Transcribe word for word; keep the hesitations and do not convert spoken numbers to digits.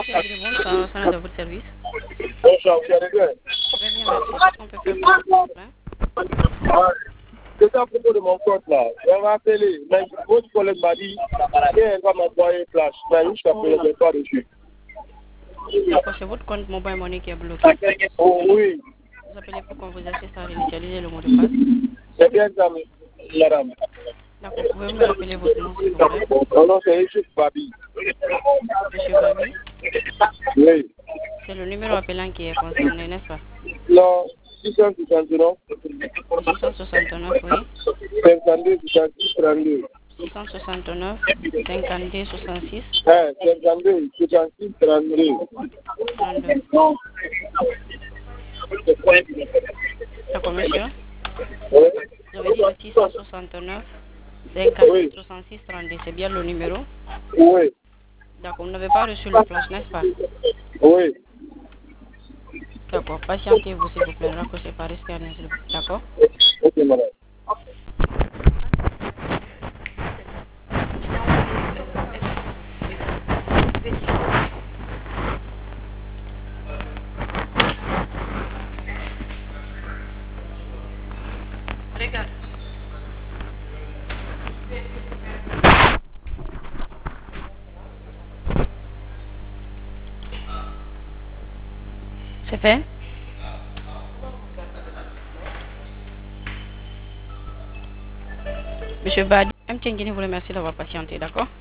Chérie, bonsoir, ça de votre service. Bonsoir, vous allez bien? Très bien, merci. Qu'est-ce qu'on peut faire pour vous, s'il vous plaît? Ah, c'est à propos de mon compte là. On va appeler. Mais votre collègue m'a dit qu'elle va m'envoyer une flash. Mais jusqu'à présent, je n'ai pas reçu. D'accord, c'est votre compte Mobile Money qui est bloqué. Oh oui, Vous appelez pour qu'on vous assiste à réinitialiser le mot de passe. c'est bien ça, madame. D'accord, pouvez-vous me rappeler votre nom, s'il vous plaît? Mon nom c'est Yusuf Babi. Monsieur Babi, Oui. c'est le numéro appelant qui est concerné, n'est-ce pas? Non, six cent soixante-neuf, six cent soixante-neuf, oui. cinquante-deux, soixante-six, trente-deux. six cent soixante-neuf, cinquante-deux, soixante-six, Hein, cinquante-deux, soixante-six, trente-deux. trente-deux. D'accord, monsieur. Oui. Vous avez dit le six cent soixante-neuf, cinquante-deux, soixante-six, trente-deux. C'est bien le numéro? Oui. D'accord, vous n'avez pas reçu le flash, n'est-ce pas? Oui. D'accord, patientez-vous, s'il vous plaît. Raccrochez pas, restez en ligne, s'il vous plaît. D'accord? Ok, madame. Regarde. C'est fait? Monsieur Badi, M. Tchengini vous remercie d'avoir patienté, d'accord?